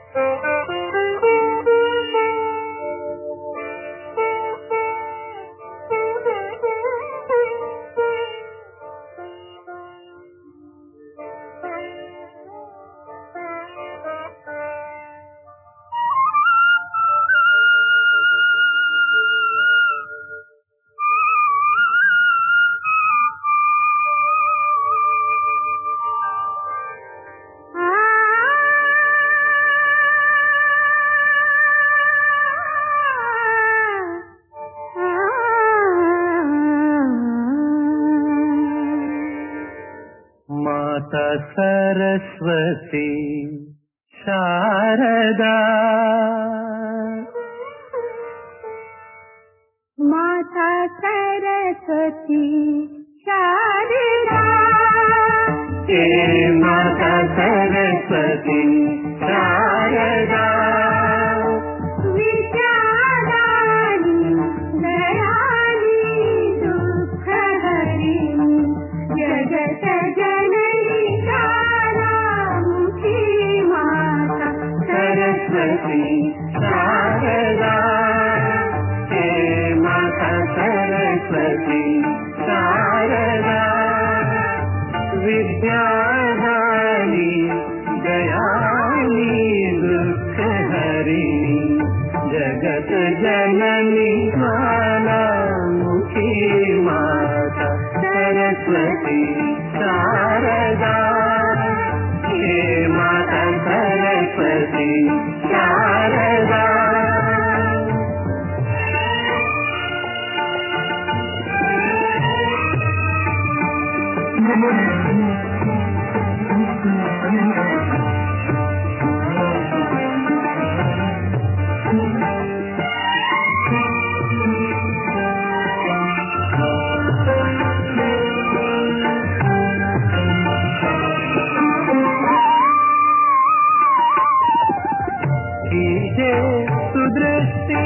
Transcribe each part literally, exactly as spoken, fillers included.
माता सरस्वती शारदा, माता सरस्वती शारदा, हे माता सरस्वती शारदा, विद्यादानी दयानी दुःखहरिणी जगत जननी ज्ञानमुखी माता सरस्वती शारदा, हे माता सरस्वती शारदा, विद्यादानी दयानी दुःखहरिणी जगत जननी ज्ञानमुखी माता सरस्वती शारदा, हे माता सरस्वती शारदा। कीजे सुदृष्टि,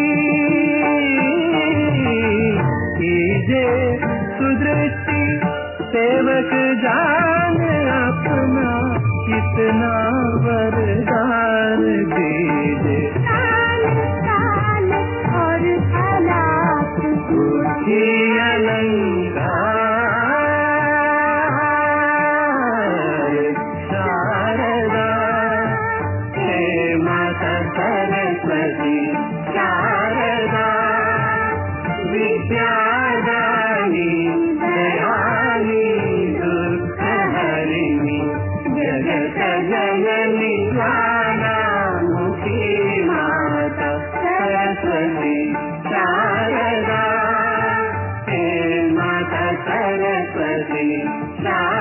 कीजे सुदृष्टि, सेवक जान अपना कितना वरदान दीजे। काल काल और हालात ही अलंकार शारदा, हे माता सरस्वती शारदा, विद्यादानी दयानी दुःखहरिणी जगत जननी ज्ञानमुखी माता सरस्वती शारदा, हे माता सरस्वती शारदा।